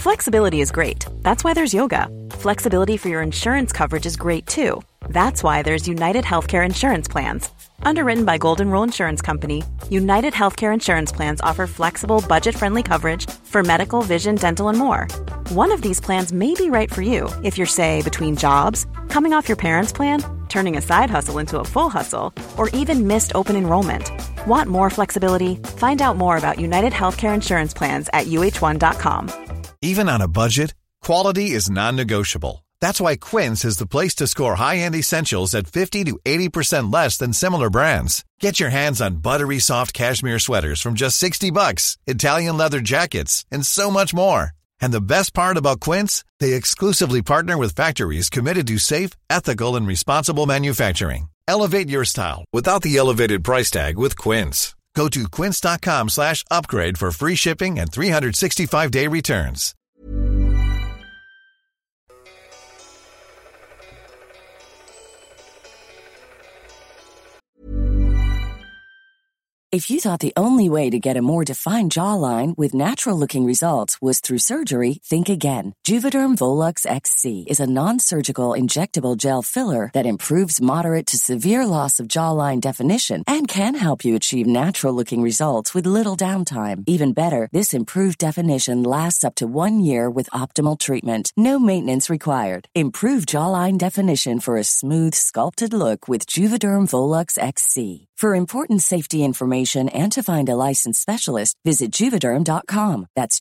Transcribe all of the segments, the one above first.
Flexibility is great. That's why there's yoga. Flexibility for your insurance coverage is great too. That's why there's United Healthcare Insurance Plans. Underwritten by Golden Rule Insurance Company, United Healthcare Insurance Plans offer flexible, budget-friendly coverage for medical, vision, dental, and more. One of these plans may be right for you if you're, say, between jobs, coming off your parents' plan, turning a side hustle into a full hustle, or even missed open enrollment. Want more flexibility? Find out more about United Healthcare Insurance Plans at uh1.com. Even on a budget, quality is non-negotiable. That's why Quince is the place to score high-end essentials at 50 to 80% less than similar brands. Get your hands on buttery soft cashmere sweaters from just $60, Italian leather jackets, and so much more. And the best part about Quince, they exclusively partner with factories committed to safe, ethical, and responsible manufacturing. Elevate your style without the elevated price tag with Quince. Go to quince.com/upgrade for free shipping and 365-day returns. If you thought the only way to get a more defined jawline with natural-looking results was through surgery, think again. Juvederm Volux XC is a non-surgical injectable gel filler that improves moderate to severe loss of jawline definition and can help you achieve natural-looking results with little downtime. Even better, this improved definition lasts up to 1 year with optimal treatment. No maintenance required. Improve jawline definition for a smooth, sculpted look with Juvederm Volux XC. For important safety information and to find a licensed specialist, visit Juvederm.com. That's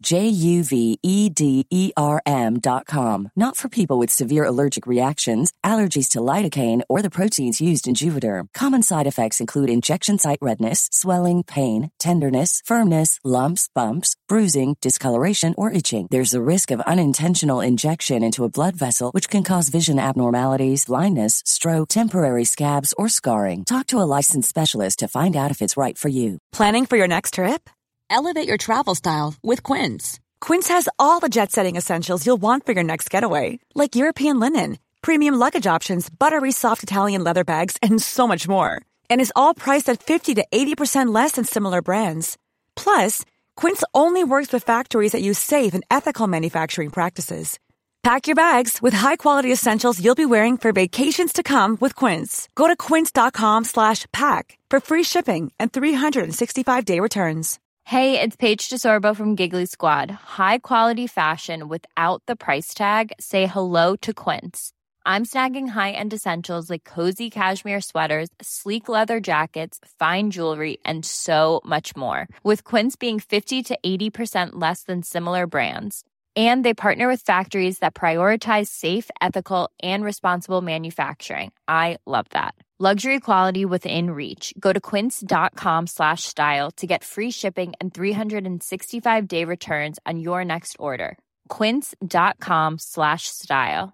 JUVEDERM.com. Not for people with severe allergic reactions, allergies to lidocaine, or the proteins used in Juvederm. Common side effects include injection site redness, swelling, pain, tenderness, firmness, lumps, bumps, bruising, discoloration, or itching. There's a risk of unintentional injection into a blood vessel, which can cause vision abnormalities, blindness, stroke, temporary scabs, or scarring. Talk to a licensed specialist to find out if it's right for you. Planning for your next trip? Elevate your travel style with Quince. Quince has all the jet-setting essentials you'll want for your next getaway, like European linen, premium luggage options, buttery soft Italian leather bags, and so much more. And is all priced at 50 to 80% less than similar brands. Plus, Quince only works with factories that use safe and ethical manufacturing practices. Pack your bags with high-quality essentials you'll be wearing for vacations to come with Quince. Go to quince.com/pack for free shipping and 365-day returns. Hey, it's Paige DeSorbo from Giggly Squad. High quality fashion without the price tag. Say hello to Quince. I'm snagging high-end essentials like cozy cashmere sweaters, sleek leather jackets, fine jewelry, and so much more. With Quince being 50 to 80% less than similar brands. And they partner with factories that prioritize safe, ethical, and responsible manufacturing. I love that. Luxury quality within reach. Go to quince.com/style to get free shipping and 365-day returns on your next order. Quince.com/style.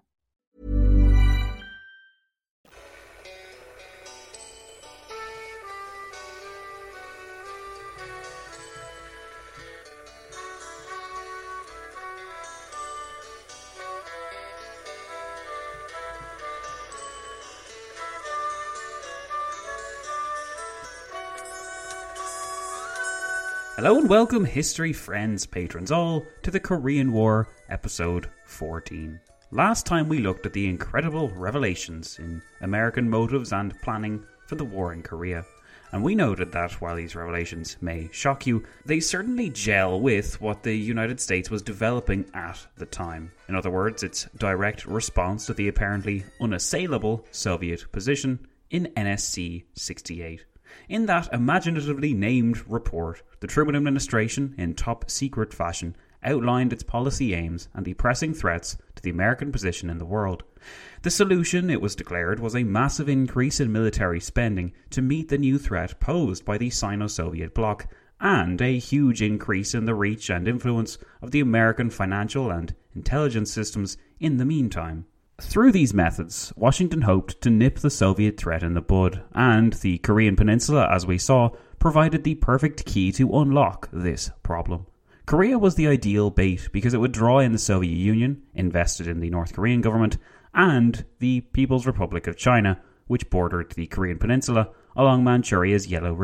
Hello and welcome, history friends, patrons all, to the Korean War, episode 14. Last time we looked at the incredible revelations in American motives and planning for the war in Korea. And we noted that while these revelations may shock you, they certainly gel with what the United States was developing at the time. In other words, its direct response to the apparently unassailable Soviet position in NSC 68. In that imaginatively named report, the Truman administration, in top-secret fashion, outlined its policy aims and the pressing threats to the American position in the world. The solution, it was declared, was a massive increase in military spending to meet the new threat posed by the Sino-Soviet bloc, and a huge increase in the reach and influence of the American financial and intelligence systems in the meantime. Through these methods, Washington hoped to nip the Soviet threat in the bud, and the Korean Peninsula, as we saw, provided the perfect key to unlock this problem. Korea was the ideal bait because it would draw in the Soviet Union, invested in the North Korean government, and the People's Republic of China, which bordered the Korean Peninsula along Manchuria's Yellow River.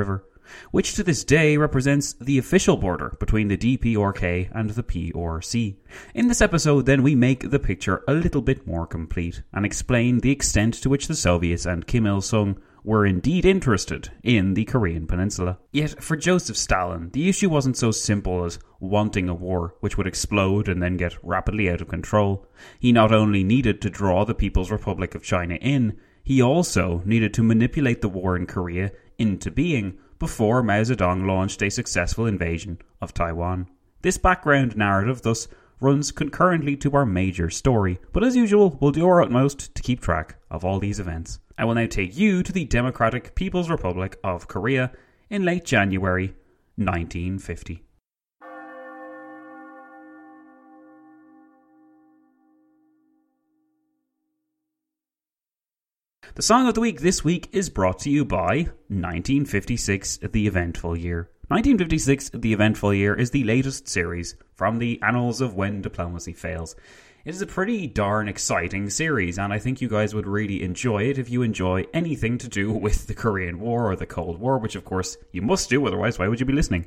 which to this day represents the official border between the DPRK and the PRC. In this episode, then, we make the picture a little bit more complete and explain the extent to which the Soviets and Kim Il-sung were indeed interested in the Korean peninsula. Yet, for Joseph Stalin, the issue wasn't so simple as wanting a war which would explode and then get rapidly out of control. He not only needed to draw the People's Republic of China in, he also needed to manipulate the war in Korea into being before Mao Zedong launched a successful invasion of Taiwan. This background narrative thus runs concurrently to our major story, but as usual, we'll do our utmost to keep track of all these events. I will now take you to the Democratic People's Republic of Korea in late January 1950. The song of the week this week is brought to you by 1956, The Eventful Year. 1956, The Eventful Year is the latest series from the Annals of When Diplomacy Fails. It is a pretty darn exciting series, and I think you guys would really enjoy it if you enjoy anything to do with the Korean War or the Cold War, which of course you must do, otherwise why would you be listening?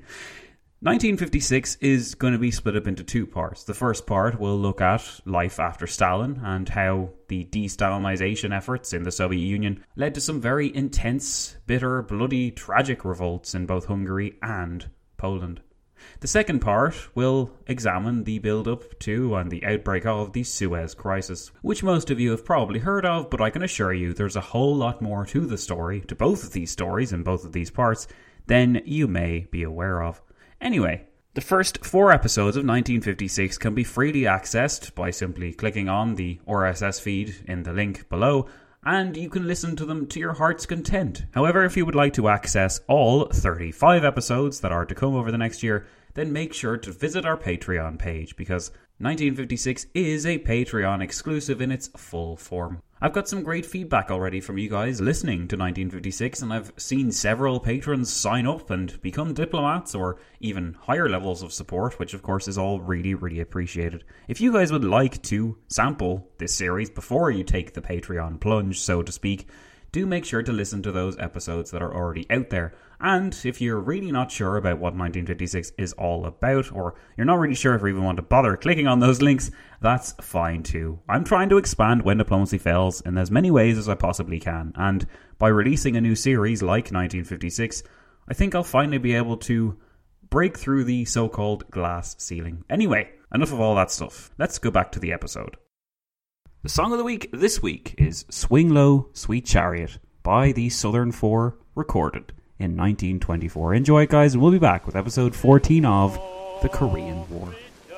1956 is going to be split up into two parts. The first part will look at life after Stalin and how the de-Stalinization efforts in the Soviet Union led to some very intense, bitter, bloody, tragic revolts in both Hungary and Poland. The second part will examine the build-up to and the outbreak of the Suez Crisis, which most of you have probably heard of, but I can assure you there's a whole lot more to the story, to both of these stories in both of these parts, than you may be aware of. Anyway, the first 4 episodes of 1956 can be freely accessed by simply clicking on the RSS feed in the link below, and you can listen to them to your heart's content. However, if you would like to access all 35 episodes that are to come over the next year, then make sure to visit our Patreon page, because 1956 is a Patreon exclusive in its full form. I've got some great feedback already from you guys listening to 1956, and I've seen several patrons sign up and become diplomats or even higher levels of support, which of course is all really, really appreciated. If you guys would like to sample this series before you take the Patreon plunge, so to speak, do make sure to listen to those episodes that are already out there. And if you're really not sure about what 1956 is all about, or you're not really sure if you even want to bother clicking on those links, that's fine too. I'm trying to expand When Diplomacy Fails in as many ways as I possibly can, and by releasing a new series like 1956, I think I'll finally be able to break through the so-called glass ceiling. Anyway, enough of all that stuff. Let's go back to the episode. The song of the week this week is Swing Low, Sweet Chariot by the Southern Four, recorded in 1924. Enjoy it, guys, and we'll be back with episode 14 of The Korean War.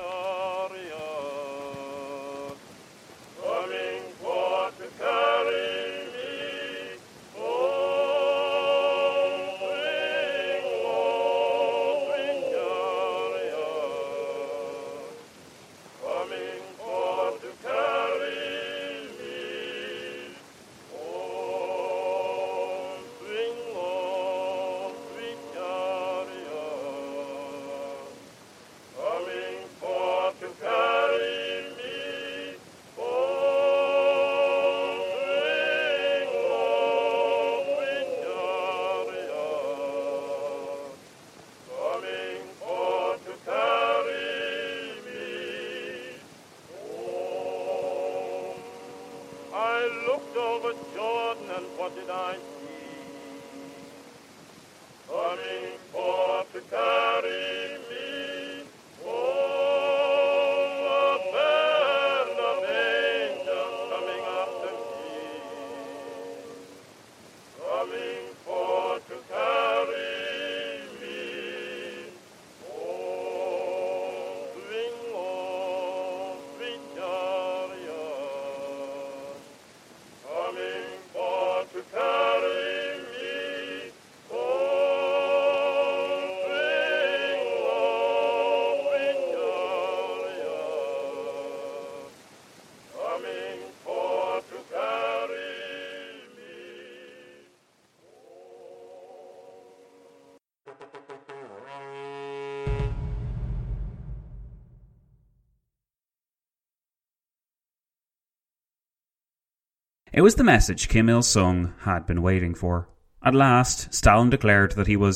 It was the message Kim Il-sung had been waiting for. At last, Stalin declared that he was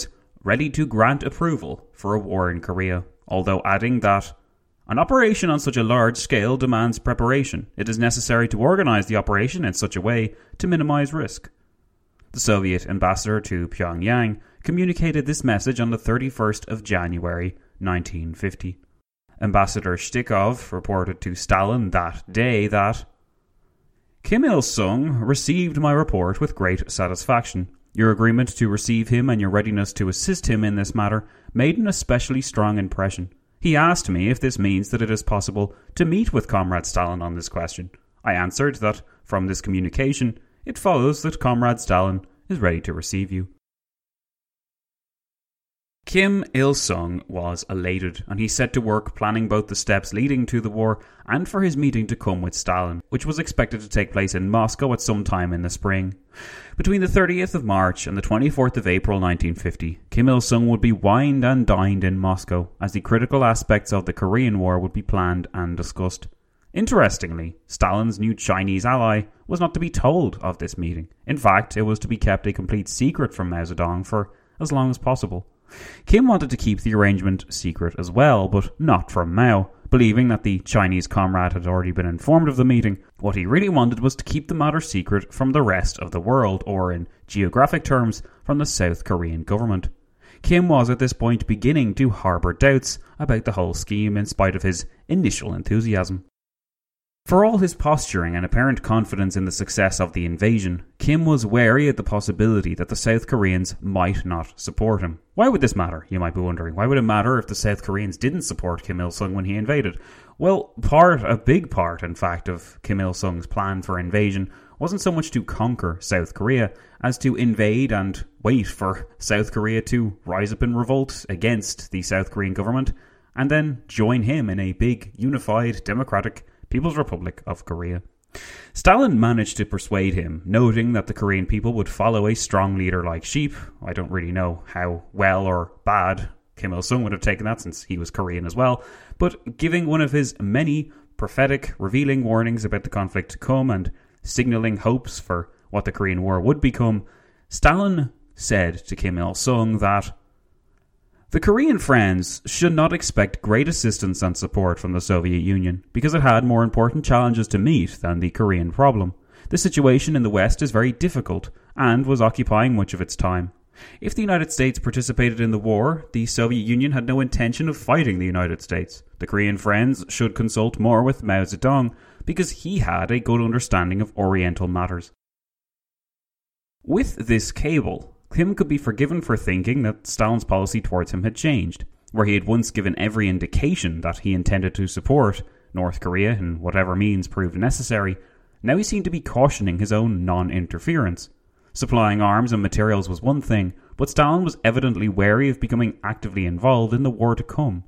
ready to grant approval for a war in Korea, although adding that an operation on such a large scale demands preparation. It is necessary to organize the operation in such a way to minimize risk. The Soviet ambassador to Pyongyang communicated this message on the 31st of January 1950. Ambassador Shtikov reported to Stalin that day that Kim Il-sung received my report with great satisfaction. Your agreement to receive him and your readiness to assist him in this matter made an especially strong impression. He asked me if this means that it is possible to meet with Comrade Stalin on this question. I answered that from this communication, it follows that Comrade Stalin is ready to receive you. Kim Il-sung was elated, and he set to work planning both the steps leading to the war and for his meeting to come with Stalin, which was expected to take place in Moscow at some time in the spring. Between the 30th of March and the 24th of April 1950, Kim Il-sung would be wined and dined in Moscow, as the critical aspects of the Korean War would be planned and discussed. Interestingly, Stalin's new Chinese ally was not to be told of this meeting. In fact, it was to be kept a complete secret from Mao Zedong for as long as possible. Kim wanted to keep the arrangement secret as well, but not from Mao, believing that the Chinese comrade had already been informed of the meeting. What he really wanted was to keep the matter secret from the rest of the world, or in geographic terms, from the South Korean government. Kim was at this point beginning to harbour doubts about the whole scheme in spite of his initial enthusiasm. For all his posturing and apparent confidence in the success of the invasion, Kim was wary at the possibility that the South Koreans might not support him. Why would this matter, you might be wondering? Why would it matter if the South Koreans didn't support Kim Il-sung when he invaded? Well, a big part, in fact, of Kim Il-sung's plan for invasion wasn't so much to conquer South Korea as to invade and wait for South Korea to rise up in revolt against the South Korean government and then join him in a big, unified, democratic People's Republic of Korea. Stalin managed to persuade him, noting that the Korean people would follow a strong leader like sheep. I don't really know how well or bad Kim Il-sung would have taken that, since he was Korean as well, but giving one of his many prophetic, revealing warnings about the conflict to come and signalling hopes for what the Korean War would become, Stalin said to Kim Il-sung that the Korean friends should not expect great assistance and support from the Soviet Union because it had more important challenges to meet than the Korean problem. The situation in the West is very difficult and was occupying much of its time. If the United States participated in the war, the Soviet Union had no intention of fighting the United States. The Korean friends should consult more with Mao Zedong because he had a good understanding of Oriental matters. With this cable, Kim could be forgiven for thinking that Stalin's policy towards him had changed, where he had once given every indication that he intended to support North Korea in whatever means proved necessary. Now he seemed to be cautioning his own non-interference. Supplying arms and materials was one thing, but Stalin was evidently wary of becoming actively involved in the war to come.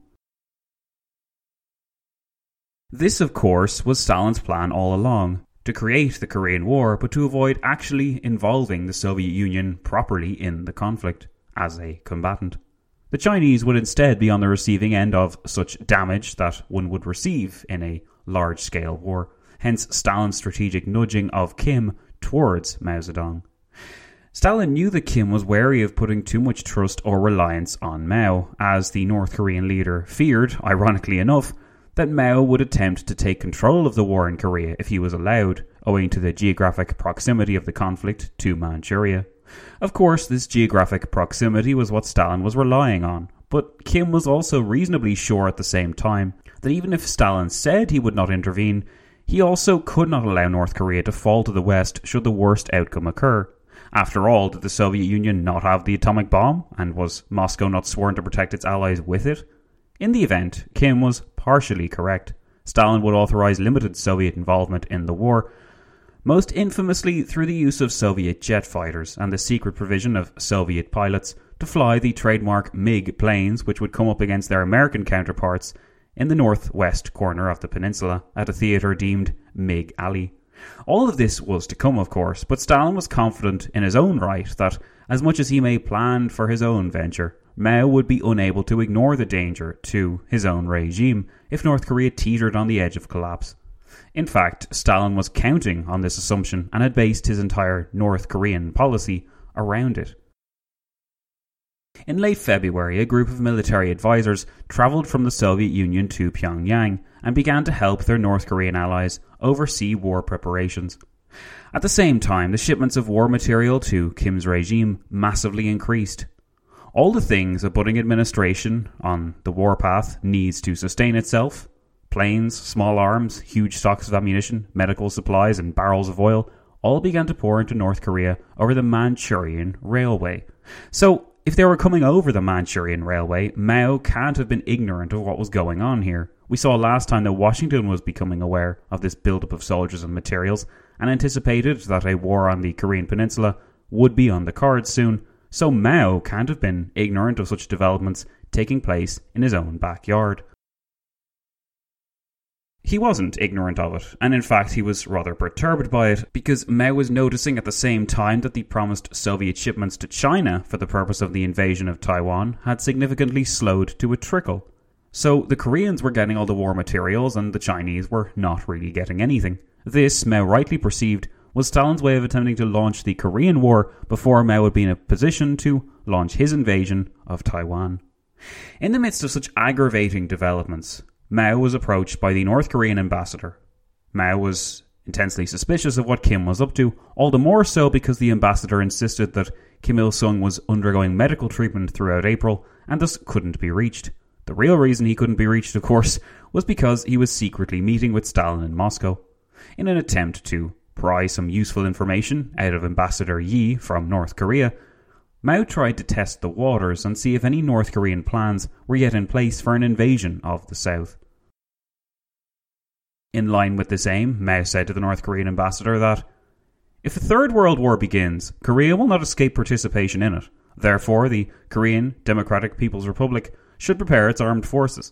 This, of course, was Stalin's plan all along, to create the Korean War, but to avoid actually involving the Soviet Union properly in the conflict as a combatant. The Chinese would instead be on the receiving end of such damage that one would receive in a large-scale war, hence Stalin's strategic nudging of Kim towards Mao Zedong. Stalin knew that Kim was wary of putting too much trust or reliance on Mao, as the North Korean leader feared, ironically enough, that Mao would attempt to take control of the war in Korea if he was allowed, owing to the geographic proximity of the conflict to Manchuria. Of course, this geographic proximity was what Stalin was relying on, but Kim was also reasonably sure at the same time that even if Stalin said he would not intervene, he also could not allow North Korea to fall to the West should the worst outcome occur. After all, did the Soviet Union not have the atomic bomb, and was Moscow not sworn to protect its allies with it? In the event, Kim was partially correct. Stalin would authorize limited Soviet involvement in the war, most infamously through the use of Soviet jet fighters and the secret provision of Soviet pilots to fly the trademark MiG planes, which would come up against their American counterparts in the northwest corner of the peninsula at a theatre deemed MiG Alley. All of this was to come, of course, but Stalin was confident in his own right that, as much as he may plan for his own venture, Mao would be unable to ignore the danger to his own regime if North Korea teetered on the edge of collapse. In fact, Stalin was counting on this assumption and had based his entire North Korean policy around it. In late February, a group of military advisors travelled from the Soviet Union to Pyongyang and began to help their North Korean allies oversee war preparations. At the same time, the shipments of war material to Kim's regime massively increased. All the things a budding administration on the warpath needs to sustain itself — planes, small arms, huge stocks of ammunition, medical supplies and barrels of oil — all began to pour into North Korea over the Manchurian Railway. So, if they were coming over the Manchurian Railway, Mao can't have been ignorant of what was going on here. We saw last time that Washington was becoming aware of this buildup of soldiers and materials and anticipated that a war on the Korean Peninsula would be on the cards soon, so Mao can't have been ignorant of such developments taking place in his own backyard. He wasn't ignorant of it, and in fact he was rather perturbed by it, because Mao was noticing at the same time that the promised Soviet shipments to China for the purpose of the invasion of Taiwan had significantly slowed to a trickle. So the Koreans were getting all the war materials and the Chinese were not really getting anything. This, Mao rightly perceived, was Stalin's way of attempting to launch the Korean War before Mao would be in a position to launch his invasion of Taiwan. In the midst of such aggravating developments, Mao was approached by the North Korean ambassador. Mao was intensely suspicious of what Kim was up to, all the more so because the ambassador insisted that Kim Il-sung was undergoing medical treatment throughout April and thus couldn't be reached. The real reason he couldn't be reached, of course, was because he was secretly meeting with Stalin in Moscow. In an attempt to pry some useful information out of Ambassador Yi from North Korea, Mao tried to test the waters and see if any North Korean plans were yet in place for an invasion of the South. In line with this aim, Mao said to the North Korean ambassador that, "If a third world war begins, Korea will not escape participation in it. Therefore, the Korean Democratic People's Republic should prepare its armed forces."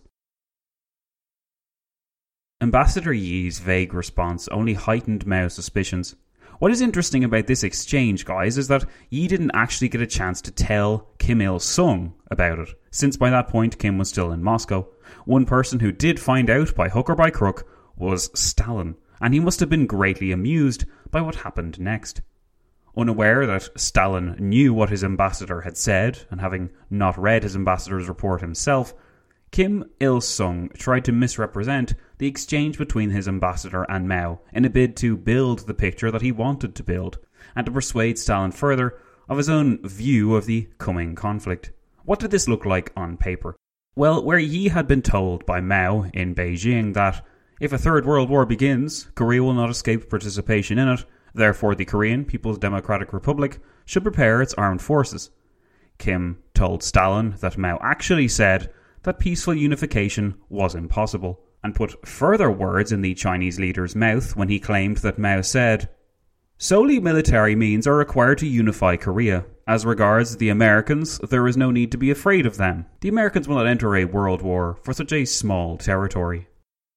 Ambassador Yi's vague response only heightened Mao's suspicions. What is interesting about this exchange, guys, is that Yi didn't actually get a chance to tell Kim Il-sung about it, since by that point Kim was still in Moscow. One person who did find out by hook or by crook was Stalin, and he must have been greatly amused by what happened next. Unaware that Stalin knew what his ambassador had said, and having not read his ambassador's report himself, Kim Il-sung tried to misrepresent the exchange between his ambassador and Mao in a bid to build the picture that he wanted to build, and to persuade Stalin further of his own view of the coming conflict. What did this look like on paper? Well, where Yi had been told by Mao in Beijing that if a third world war begins, Korea will not escape participation in it, therefore the Korean People's Democratic Republic should prepare its armed forces, Kim told Stalin that Mao actually said that peaceful unification was impossible, and put further words in the Chinese leader's mouth when he claimed that Mao said, "Solely military means are required to unify Korea. As regards the Americans, there is no need to be afraid of them. The Americans will not enter a world war for such a small territory."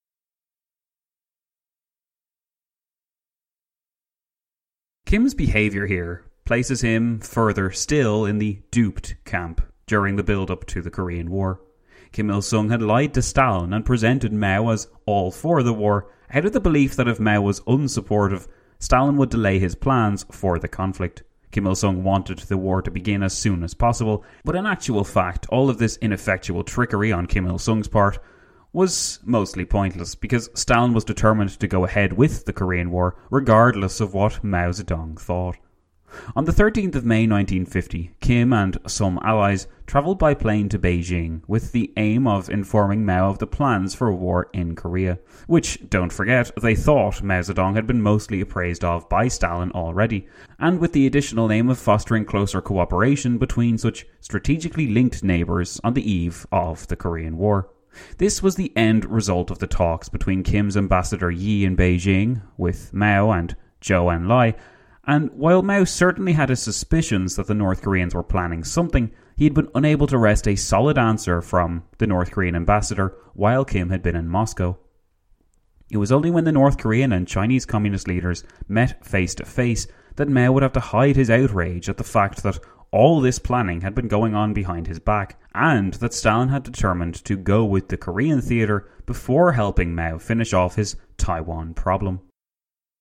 Kim's behaviour here places him further still in the duped camp during the build-up to the Korean War. Kim Il-sung had lied to Stalin and presented Mao as all for the war, out of the belief that if Mao was unsupportive, Stalin would delay his plans for the conflict. Kim Il-sung wanted the war to begin as soon as possible, but in actual fact, all of this ineffectual trickery on Kim Il-sung's part was mostly pointless, because Stalin was determined to go ahead with the Korean War, regardless of what Mao Zedong thought. On the 13th of May 1950, Kim and some allies travelled by plane to Beijing with the aim of informing Mao of the plans for a war in Korea, which, don't forget, they thought Mao Zedong had been mostly appraised of by Stalin already, and with the additional aim of fostering closer cooperation between such strategically linked neighbours on the eve of the Korean War. This was the end result of the talks between Kim's ambassador Yi in Beijing with Mao and Zhou Enlai. And while Mao certainly had his suspicions that the North Koreans were planning something, he had been unable to wrest a solid answer from the North Korean ambassador while Kim had been in Moscow. It was only when the North Korean and Chinese communist leaders met face to face that Mao would have to hide his outrage at the fact that all this planning had been going on behind his back, and that Stalin had determined to go with the Korean theatre before helping Mao finish off his Taiwan problem.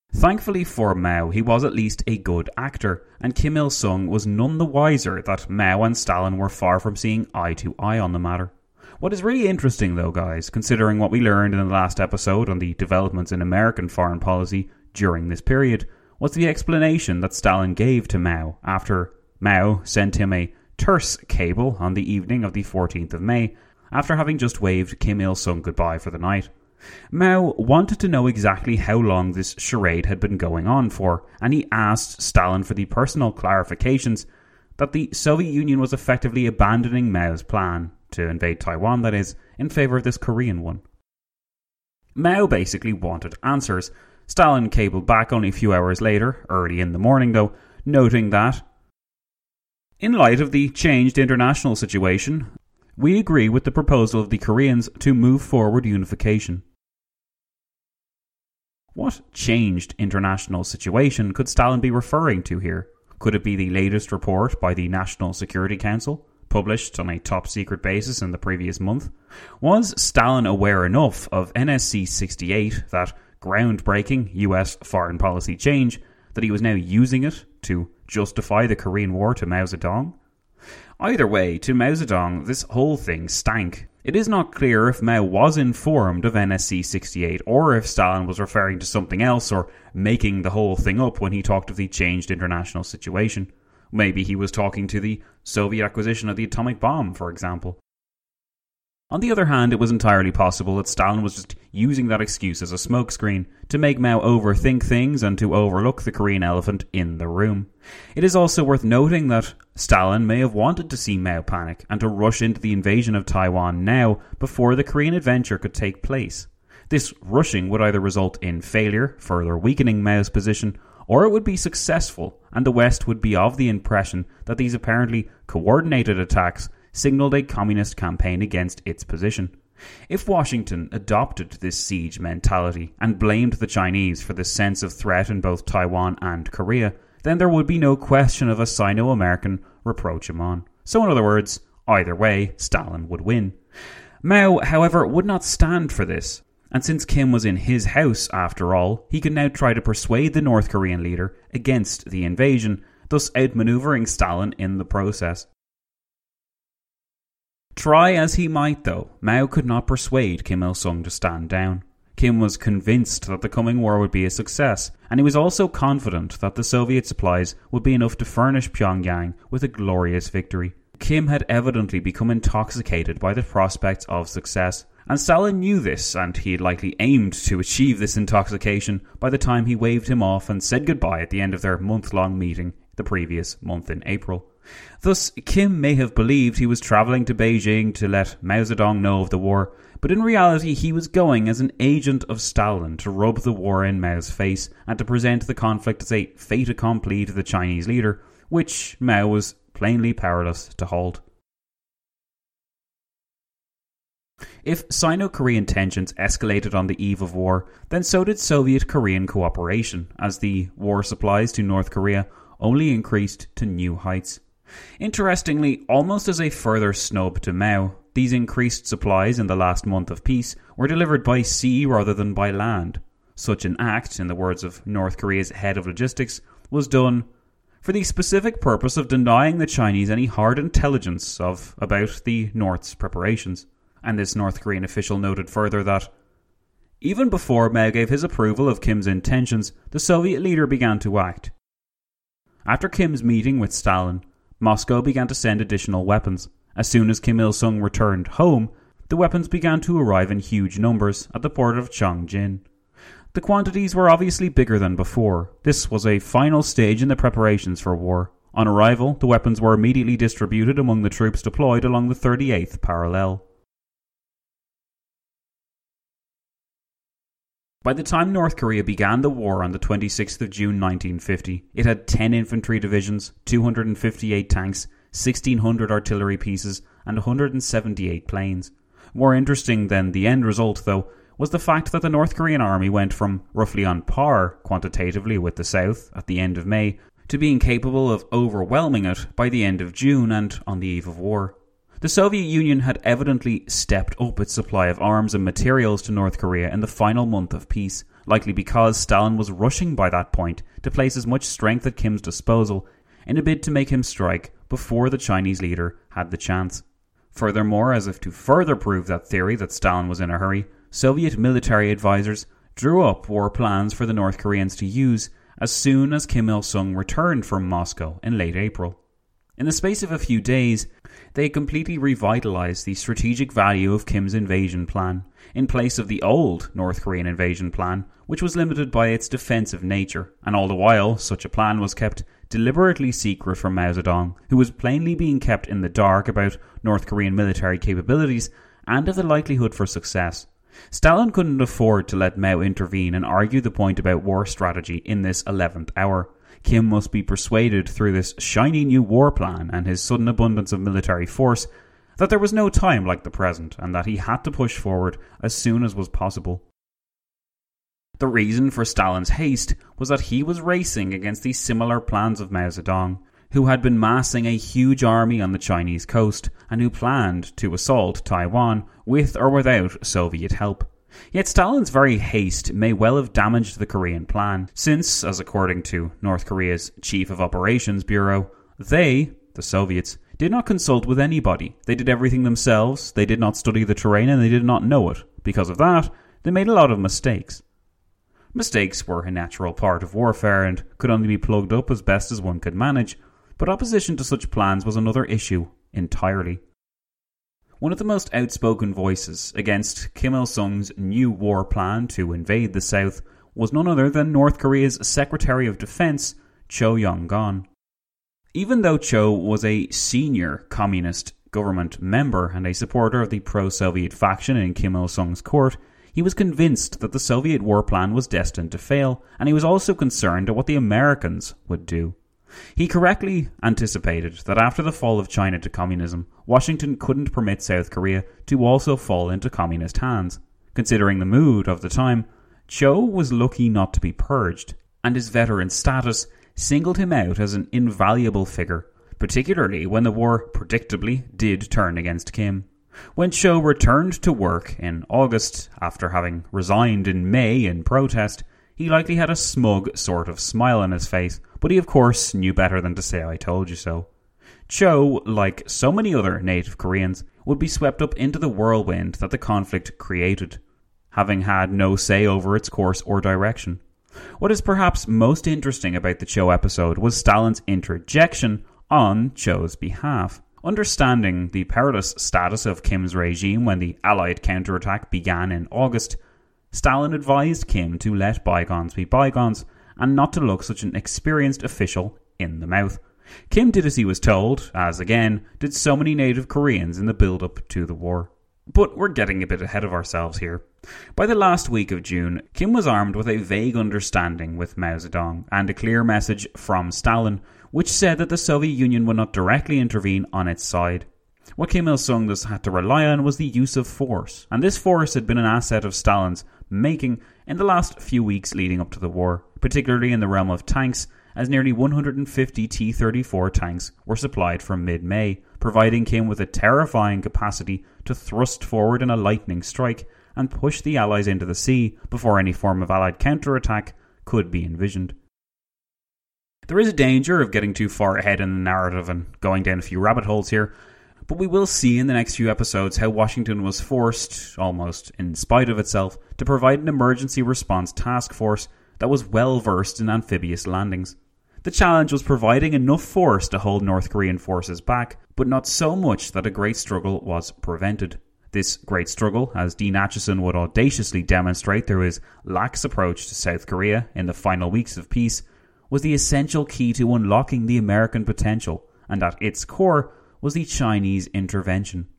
Thankfully for Mao, he was at least a good actor, and Kim Il-sung was none the wiser that Mao and Stalin were far from seeing eye to eye on the matter. What is really interesting though, guys, considering what we learned in the last episode on the developments in American foreign policy during this period, was the explanation that Stalin gave to Mao after Mao sent him a terse cable on the evening of the 14th of May, after having just waved Kim Il-sung goodbye for the night. Mao wanted to know exactly how long this charade had been going on for, and he asked Stalin for the personal clarifications that the Soviet Union was effectively abandoning Mao's plan to invade Taiwan, that is, in favour of this Korean one. Mao basically wanted answers. Stalin cabled back only a few hours later, early in the morning though, noting that, in light of the changed international situation, we agree with the proposal of the Koreans to move forward unification. What changed international situation could Stalin be referring to here? Could it be the latest report by the National Security Council, published on a top-secret basis in the previous month? Was Stalin aware enough of NSC 68, that groundbreaking US foreign policy change, that he was now using it to justify the Korean War to Mao Zedong? Either way, to Mao Zedong, this whole thing stank. It is not clear if Mao was informed of NSC 68 or if Stalin was referring to something else or making the whole thing up when he talked of the changed international situation. Maybe he was talking to the Soviet acquisition of the atomic bomb, for example. On the other hand, it was entirely possible that Stalin was just using that excuse as a smokescreen to make Mao overthink things and to overlook the Korean elephant in the room. It is also worth noting that Stalin may have wanted to see Mao panic and to rush into the invasion of Taiwan now before the Korean adventure could take place. This rushing would either result in failure, further weakening Mao's position, or it would be successful and the West would be of the impression that these apparently coordinated attacks signalled a communist campaign against its position. If Washington adopted this siege mentality and blamed the Chinese for the sense of threat in both Taiwan and Korea, then there would be no question of a Sino-American rapprochement. So in other words, either way, Stalin would win. Mao, however, would not stand for this. And since Kim was in his house after all, he could now try to persuade the North Korean leader against the invasion, thus outmaneuvering Stalin in the process. Try as he might though, Mao could not persuade Kim Il-sung to stand down. Kim was convinced that the coming war would be a success, and he was also confident that the Soviet supplies would be enough to furnish Pyongyang with a glorious victory. Kim had evidently become intoxicated by the prospects of success, and Stalin knew this, and he had likely aimed to achieve this intoxication by the time he waved him off and said goodbye at the end of their month-long meeting the previous month in April. Thus, Kim may have believed he was travelling to Beijing to let Mao Zedong know of the war, but in reality he was going as an agent of Stalin to rub the war in Mao's face and to present the conflict as a fait accompli to the Chinese leader, which Mao was plainly powerless to halt. If Sino-Korean tensions escalated on the eve of war, then so did Soviet-Korean cooperation, as the war supplies to North Korea only increased to new heights. Interestingly, almost as a further snub to Mao, these increased supplies in the last month of peace were delivered by sea rather than by land. Such an act, in the words of North Korea's head of logistics, was done for the specific purpose of denying the Chinese any hard intelligence about the North's preparations. And this North Korean official noted further that even before Mao gave his approval of Kim's intentions, the Soviet leader began to act. After Kim's meeting with Stalin, Moscow began to send additional weapons. As soon as Kim Il-sung returned home, the weapons began to arrive in huge numbers at the port of Chongjin. The quantities were obviously bigger than before. This was a final stage in the preparations for war. On arrival, the weapons were immediately distributed among the troops deployed along the 38th parallel. By the time North Korea began the war on the 26th of June 1950, it had 10 infantry divisions, 258 tanks, 1,600 artillery pieces, and 178 planes. More interesting than the end result, though, was the fact that the North Korean army went from roughly on par quantitatively with the South at the end of May to being capable of overwhelming it by the end of June and on the eve of war. The Soviet Union had evidently stepped up its supply of arms and materials to North Korea in the final month of peace, likely because Stalin was rushing by that point to place as much strength at Kim's disposal in a bid to make him strike before the Chinese leader had the chance. Furthermore, as if to further prove that theory that Stalin was in a hurry, Soviet military advisors drew up war plans for the North Koreans to use as soon as Kim Il-sung returned from Moscow in late April. In the space of a few days, they completely revitalized the strategic value of Kim's invasion plan, in place of the old North Korean invasion plan, which was limited by its defensive nature, and all the while such a plan was kept deliberately secret from Mao Zedong, who was plainly being kept in the dark about North Korean military capabilities and of the likelihood for success. Stalin couldn't afford to let Mao intervene and argue the point about war strategy in this 11th hour. Kim must be persuaded through this shiny new war plan and his sudden abundance of military force that there was no time like the present and that he had to push forward as soon as was possible. The reason for Stalin's haste was that he was racing against the similar plans of Mao Zedong, who had been massing a huge army on the Chinese coast and who planned to assault Taiwan with or without Soviet help. Yet Stalin's very haste may well have damaged the Korean plan, since, as according to North Korea's Chief of Operations Bureau, they, the Soviets, did not consult with anybody. They did everything themselves, they did not study the terrain, and they did not know it. Because of that, they made a lot of mistakes. Mistakes were a natural part of warfare and could only be plugged up as best as one could manage, but opposition to such plans was another issue entirely. One of the most outspoken voices against Kim Il-sung's new war plan to invade the South was none other than North Korea's Secretary of Defense, Cho Yong-gon. Even though Cho was a senior communist government member and a supporter of the pro-Soviet faction in Kim Il-sung's court, he was convinced that the Soviet war plan was destined to fail, and he was also concerned at what the Americans would do. He correctly anticipated that after the fall of China to communism, Washington couldn't permit South Korea to also fall into communist hands. Considering the mood of the time, Cho was lucky not to be purged, and his veteran status singled him out as an invaluable figure, particularly when the war predictably did turn against Kim. When Cho returned to work in August, after having resigned in May in protest, he likely had a smug sort of smile on his face, but he of course knew better than to say "I told you so." Cho, like so many other native Koreans, would be swept up into the whirlwind that the conflict created, having had no say over its course or direction. What is perhaps most interesting about the Cho episode was Stalin's interjection on Cho's behalf. Understanding the perilous status of Kim's regime when the Allied counterattack began in August, Stalin advised Kim to let bygones be bygones and not to look such an experienced official in the mouth. Kim did as he was told, as again did so many native Koreans in the build-up to the war. But we're getting a bit ahead of ourselves here. By the last week of June, Kim was armed with a vague understanding with Mao Zedong and a clear message from Stalin, which said that the Soviet Union would not directly intervene on its side. What Kim Il-sung thus had to rely on was the use of force, and this force had been an asset of Stalin's making in the last few weeks leading up to the war, particularly in the realm of tanks, as nearly 150 T-34 tanks were supplied from mid-May, providing Kim with a terrifying capacity to thrust forward in a lightning strike and push the Allies into the sea before any form of Allied counterattack could be envisioned. There is a danger of getting too far ahead in the narrative and going down a few rabbit holes here, but we will see in the next few episodes how Washington was forced, almost in spite of itself, to provide an emergency response task force that was well versed in amphibious landings. The challenge was providing enough force to hold North Korean forces back, but not so much that a great struggle was prevented. This great struggle, as Dean Acheson would audaciously demonstrate through his lax approach to South Korea in the final weeks of peace, was the essential key to unlocking the American potential, and at its core was the Chinese intervention.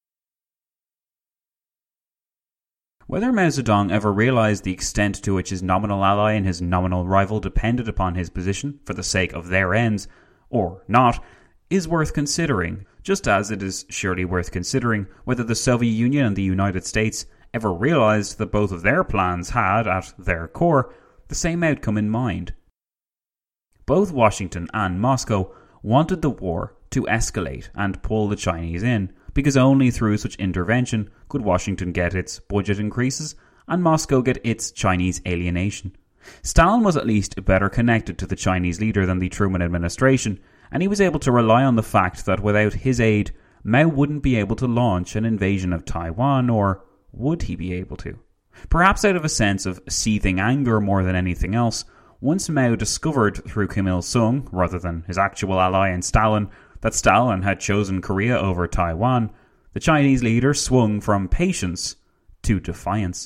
Whether Mao Zedong ever realised the extent to which his nominal ally and his nominal rival depended upon his position for the sake of their ends, or not, is worth considering, just as it is surely worth considering whether the Soviet Union and the United States ever realised that both of their plans had, at their core, the same outcome in mind. Both Washington and Moscow wanted the war to escalate and pull the Chinese in, because only through such intervention could Washington get its budget increases and Moscow get its Chinese alienation. Stalin was at least better connected to the Chinese leader than the Truman administration, and he was able to rely on the fact that without his aid, Mao wouldn't be able to launch an invasion of Taiwan, or would he be able to? Perhaps out of a sense of seething anger more than anything else, once Mao discovered through Kim Il-sung, rather than his actual ally in Stalin, that Stalin had chosen Korea over Taiwan, the Chinese leader swung from patience to defiance.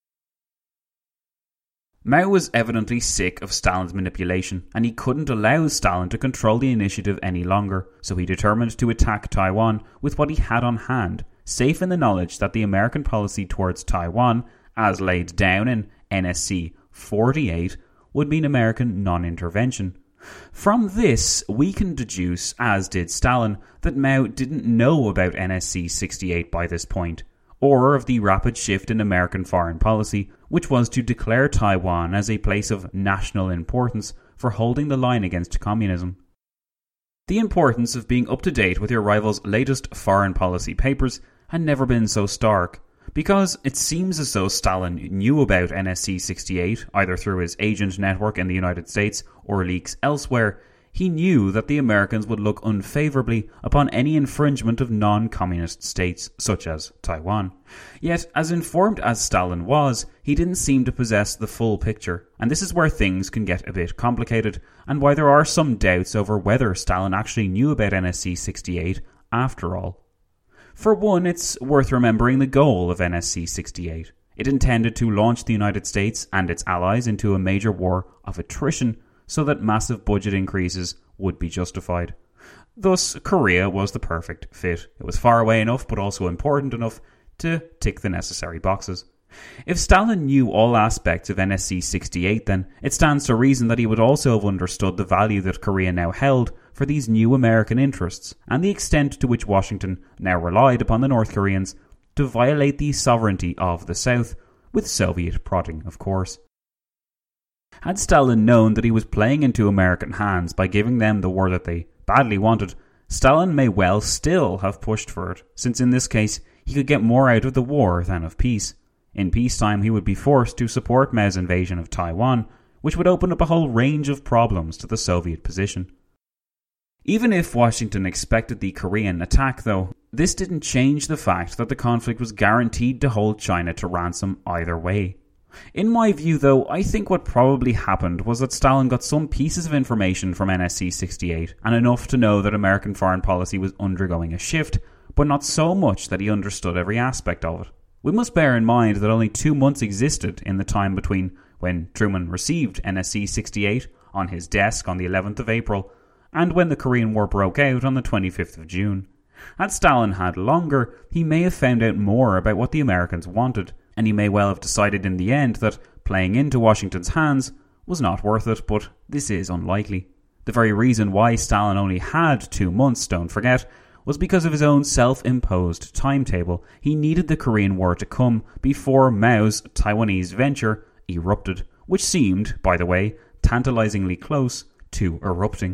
Mao was evidently sick of Stalin's manipulation, and he couldn't allow Stalin to control the initiative any longer, so he determined to attack Taiwan with what he had on hand, safe in the knowledge that the American policy towards Taiwan, as laid down in NSC 48, would mean American non-intervention. From this, we can deduce, as did Stalin, that Mao didn't know about NSC 68 by this point, or of the rapid shift in American foreign policy, which was to declare Taiwan as a place of national importance for holding the line against communism. The importance of being up to date with your rival's latest foreign policy papers had never been so stark, because it seems as though Stalin knew about NSC 68, either through his agent network in the United States or leaks elsewhere. He knew that the Americans would look unfavourably upon any infringement of non-communist states, such as Taiwan. Yet, as informed as Stalin was, he didn't seem to possess the full picture, and this is where things can get a bit complicated, and why there are some doubts over whether Stalin actually knew about NSC 68 after all. For one, it's worth remembering the goal of NSC 68. It intended to launch the United States and its allies into a major war of attrition, so that massive budget increases would be justified. Thus, Korea was the perfect fit. It was far away enough, but also important enough to tick the necessary boxes. If Stalin knew all aspects of NSC 68, then it stands to reason that he would also have understood the value that Korea now held for these new American interests, and the extent to which Washington now relied upon the North Koreans to violate the sovereignty of the South, with Soviet prodding, of course. Had Stalin known that he was playing into American hands by giving them the war that they badly wanted, Stalin may well still have pushed for it, since in this case he could get more out of the war than of peace. In peacetime he would be forced to support Mao's invasion of Taiwan, which would open up a whole range of problems to the Soviet position. Even if Washington expected the Korean attack, though, this didn't change the fact that the conflict was guaranteed to hold China to ransom either way. In my view, though, I think what probably happened was that Stalin got some pieces of information from NSC 68 and enough to know that American foreign policy was undergoing a shift, but not so much that he understood every aspect of it. We must bear in mind that only 2 months existed in the time between when Truman received NSC 68 on his desk on the 11th of April and when the Korean War broke out on the 25th of June. Had Stalin had longer, he may have found out more about what the Americans wanted, and he may well have decided in the end that playing into Washington's hands was not worth it, but this is unlikely. The very reason why Stalin only had 2 months, don't forget, was because of his own self-imposed timetable. He needed the Korean War to come before Mao's Taiwanese venture erupted, which seemed, by the way, tantalizingly close to erupting.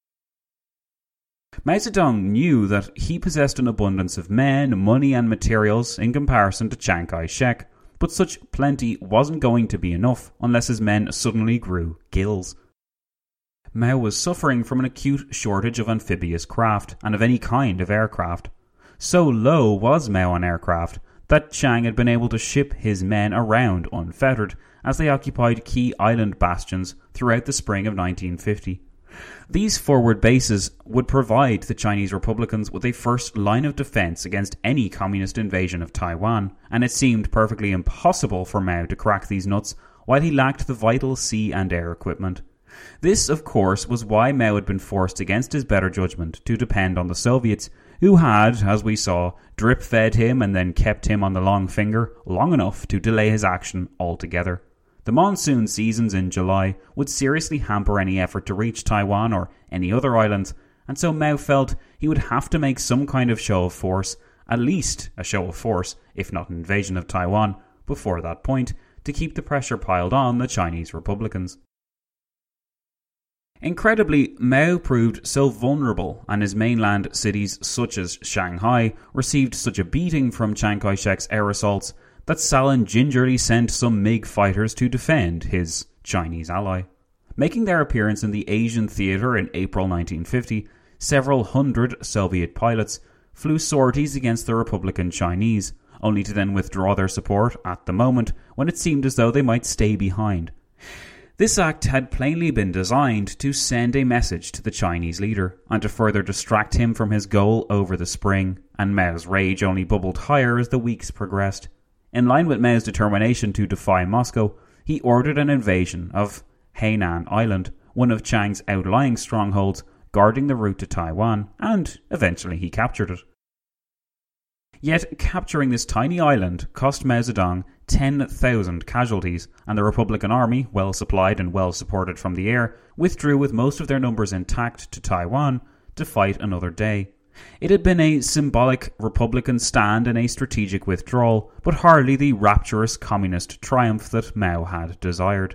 Mao Zedong knew that he possessed an abundance of men, money and materials in comparison to Chiang Kai-shek, but such plenty wasn't going to be enough unless his men suddenly grew gills. Mao was suffering from an acute shortage of amphibious craft and of any kind of aircraft. So low was Mao on aircraft that Chiang had been able to ship his men around unfettered as they occupied key island bastions throughout the spring of 1950. These forward bases would provide the Chinese Republicans with a first line of defense against any communist invasion of Taiwan, and it seemed perfectly impossible for Mao to crack these nuts while he lacked the vital sea and air equipment. This, of course, was why Mao had been forced against his better judgment to depend on the Soviets, who had, as we saw, drip-fed him and then kept him on the long finger long enough to delay his action altogether. The monsoon seasons in July would seriously hamper any effort to reach Taiwan or any other islands, and so Mao felt he would have to make some kind of show of force, at least a show of force, if not an invasion of Taiwan, before that point, to keep the pressure piled on the Chinese Republicans. Incredibly, Mao proved so vulnerable, and his mainland cities such as Shanghai received such a beating from Chiang Kai-shek's air assaults that Stalin gingerly sent some MiG fighters to defend his Chinese ally. Making their appearance in the Asian theatre in April 1950, several hundred Soviet pilots flew sorties against the Republican Chinese, only to then withdraw their support at the moment when it seemed as though they might stay behind. This act had plainly been designed to send a message to the Chinese leader and to further distract him from his goal over the spring, and Mao's rage only bubbled higher as the weeks progressed. In line with Mao's determination to defy Moscow, he ordered an invasion of Hainan Island, one of Chiang's outlying strongholds, guarding the route to Taiwan, and eventually he captured it. Yet capturing this tiny island cost Mao Zedong 10,000 casualties, and the Republican army, well supplied and well supported from the air, withdrew with most of their numbers intact to Taiwan to fight another day. It had been a symbolic Republican stand and a strategic withdrawal, but hardly the rapturous communist triumph that Mao had desired.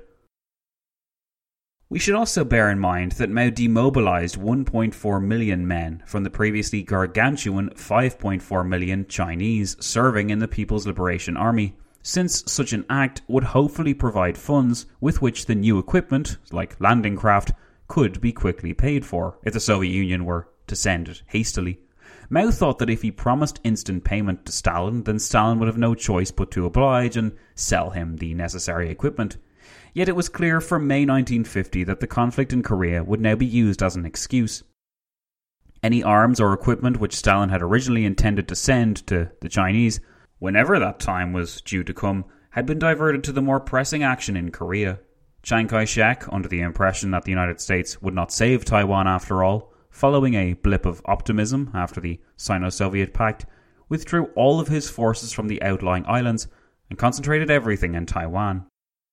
We should also bear in mind that Mao demobilized 1.4 million men from the previously gargantuan 5.4 million Chinese serving in the People's Liberation Army, since such an act would hopefully provide funds with which the new equipment, like landing craft, could be quickly paid for if the Soviet Union were to send it hastily. Mao thought that if he promised instant payment to Stalin, then Stalin would have no choice but to oblige and sell him the necessary equipment. Yet it was clear from May 1950 that the conflict in Korea would now be used as an excuse. Any arms or equipment which Stalin had originally intended to send to the Chinese, whenever that time was due to come, had been diverted to the more pressing action in Korea. Chiang Kai-shek, under the impression that the United States would not save Taiwan after all, following a blip of optimism after the Sino-Soviet Pact, withdrew all of his forces from the outlying islands and concentrated everything in Taiwan.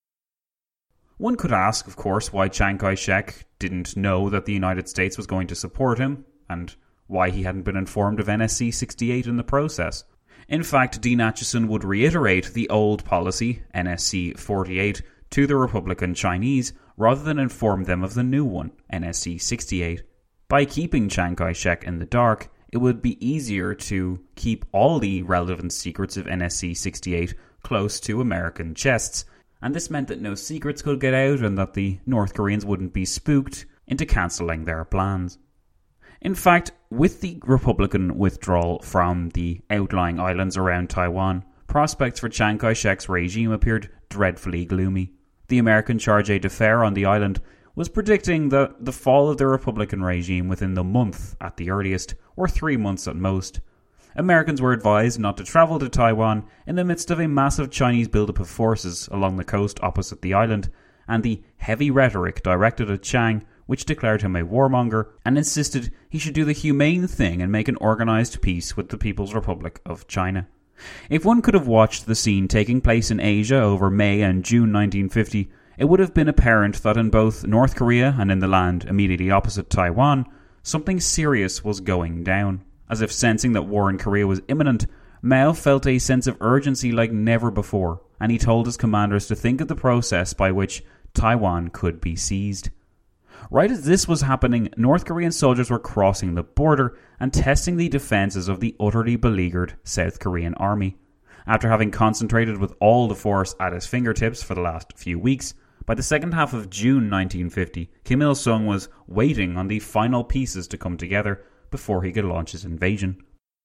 One could ask, of course, why Chiang Kai-shek didn't know that the United States was going to support him, and why he hadn't been informed of NSC 68 in the process. In fact, Dean Acheson would reiterate the old policy, NSC 48, to the Republican Chinese, rather than inform them of the new one, NSC 68. By keeping Chiang Kai-shek in the dark, it would be easier to keep all the relevant secrets of NSC 68 close to American chests, and this meant that no secrets could get out and that the North Koreans wouldn't be spooked into cancelling their plans. In fact, with the Republican withdrawal from the outlying islands around Taiwan, prospects for Chiang Kai-shek's regime appeared dreadfully gloomy. The American charge d'affaires on the island was predicting the fall of the Republican regime within the month at the earliest, or 3 months at most. Americans were advised not to travel to Taiwan in the midst of a massive Chinese buildup of forces along the coast opposite the island, and the heavy rhetoric directed at Chiang, which declared him a warmonger and insisted he should do the humane thing and make an organised peace with the People's Republic of China. If one could have watched the scene taking place in Asia over May and June 1950, it would have been apparent that in both North Korea and in the land immediately opposite Taiwan, something serious was going down. As if sensing that war in Korea was imminent, Mao felt a sense of urgency like never before, and he told his commanders to think of the process by which Taiwan could be seized. Right as this was happening, North Korean soldiers were crossing the border and testing the defences of the utterly beleaguered South Korean army. After having concentrated with all the force at his fingertips for the last few weeks, by the second half of June 1950, Kim Il-sung was waiting on the final pieces to come together before he could launch his invasion.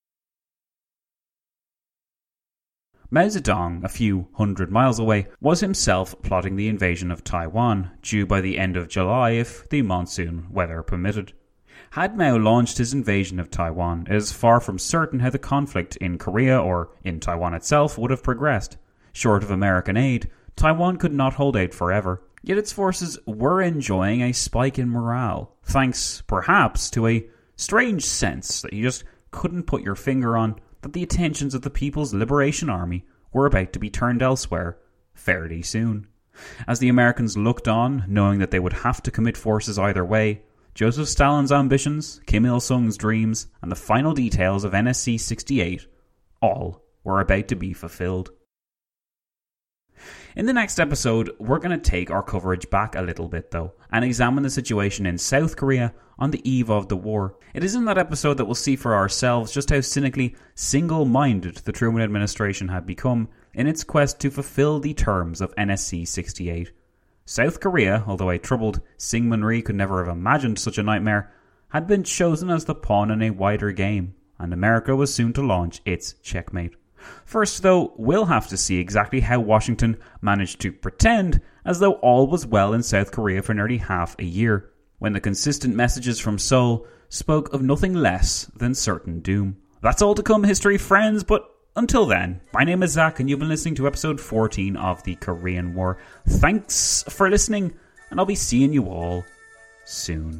Mao Zedong, a few hundred miles away, was himself plotting the invasion of Taiwan, due by the end of July if the monsoon weather permitted. Had Mao launched his invasion of Taiwan, it is far from certain how the conflict in Korea or in Taiwan itself would have progressed. Short of American aid, Taiwan could not hold out forever, yet its forces were enjoying a spike in morale, thanks perhaps to a strange sense that you just couldn't put your finger on that the attentions of the People's Liberation Army were about to be turned elsewhere fairly soon. As the Americans looked on, knowing that they would have to commit forces either way, Joseph Stalin's ambitions, Kim Il-sung's dreams, and the final details of NSC 68 all were about to be fulfilled. In the next episode, we're going to take our coverage back a little bit though, and examine the situation in South Korea on the eve of the war. It is in that episode that we'll see for ourselves just how cynically single-minded the Truman administration had become in its quest to fulfill the terms of NSC 68. South Korea, although a troubled Syngman Rhee could never have imagined such a nightmare, had been chosen as the pawn in a wider game, and America was soon to launch its checkmate. First, though, we'll have to see exactly how Washington managed to pretend as though all was well in South Korea for nearly half a year, when the consistent messages from Seoul spoke of nothing less than certain doom. That's all to come, history friends, but until then, my name is Zach, and you've been listening to episode 14 of the Korean War. Thanks for listening, and I'll be seeing you all soon.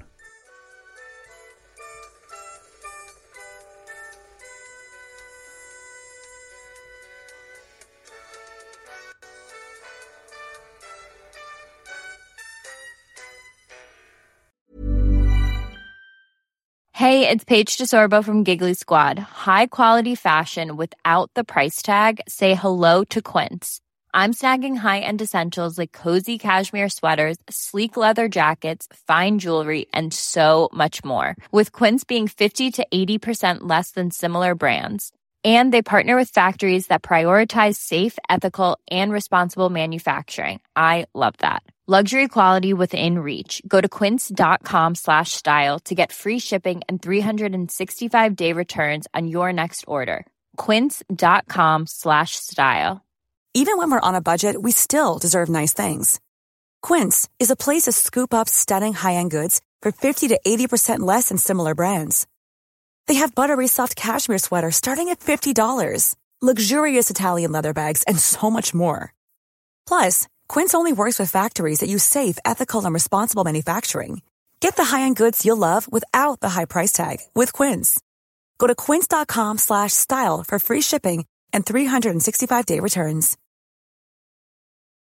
Hey, it's Paige DeSorbo from Giggly Squad. High quality fashion without the price tag. Say hello to Quince. I'm snagging high-end essentials like cozy cashmere sweaters, sleek leather jackets, fine jewelry, and so much more. With Quince being 50 to 80% less than similar brands. And they partner with factories that prioritize safe, ethical, and responsible manufacturing. I love that. Luxury quality within reach. Go to quince.com/style to get free shipping and 365-day returns on your next order. Quince.com/style. Even when we're on a budget, we still deserve nice things. Quince is a place to scoop up stunning high-end goods for 50 to 80% less than similar brands. They have buttery soft cashmere sweaters starting at $50, luxurious Italian leather bags, and so much more. Plus, Quince only works with factories that use safe, ethical, and responsible manufacturing. Get the high-end goods you'll love without the high price tag with Quince. Go to quince.com/style for free shipping and 365-day returns.